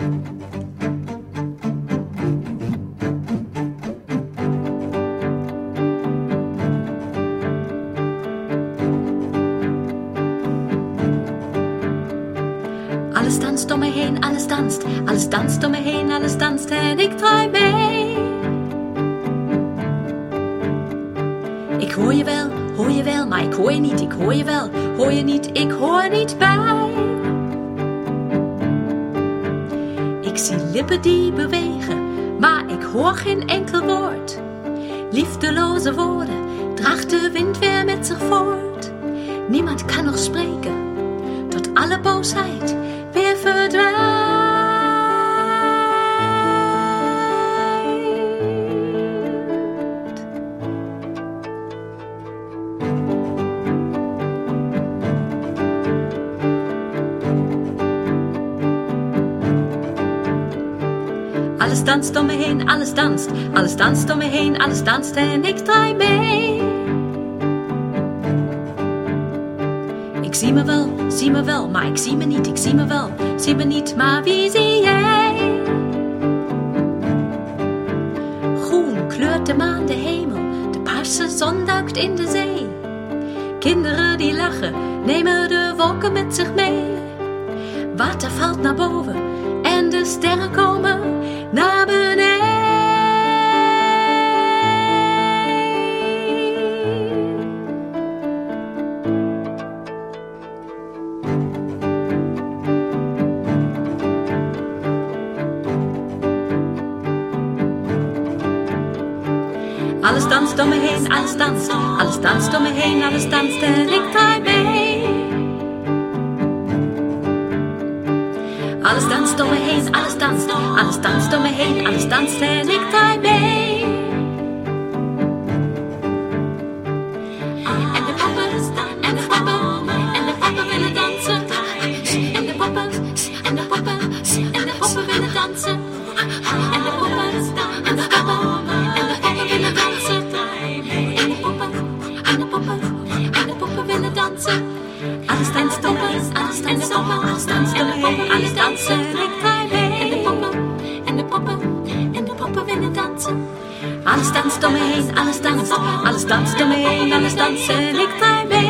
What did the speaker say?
Alles danst om me heen, alles danst. Alles danst om me heen, alles danst en ik draai mee. Ik hoor je wel, maar ik hoor je niet. Ik hoor je wel, hoor je niet, ik hoor niet bij. Ik zie lippen die bewegen, maar ik hoor geen enkel woord. Liefdeloze woorden draagt de wind weer met zich voort. Niemand kan nog spreken, tot alle boosheid weer verdwijnt. Alles danst om me heen, alles danst. Alles danst om me heen, alles danst en ik draai mee. Ik zie me wel, maar ik zie me niet. Ik zie me wel, zie me niet, maar wie zie jij? Groen kleurt de maan de hemel, de paarse zon duikt in de zee. Kinderen die lachen, nemen de wolken met zich mee. Water valt naar boven en de sterren komen naar beneden. Alles danst om me heen, alles danst. Alles danst om me heen, alles danst en ik draai mee. Alles danst om me heen, alles danst. Alles danst om me heen, alles danst en ik draai mee. En de poppen, en de poppen, en de poppen willen dansen. En de poppen, en de poppen, en de poppen willen dansen. En de poppen, en de poppen, en de poppen willen dansen. En de poppen, en de poppen, en de poppen willen dansen. Alles danst om me heen, alles danst om me, alles danst om me heen, alles dansen en ik draai mee. En de poppen, en de poppen, en de poppen willen dansen. Alles danst om me heen, alles danst. Alles danst om me heen, alles dansen en ik draai mee.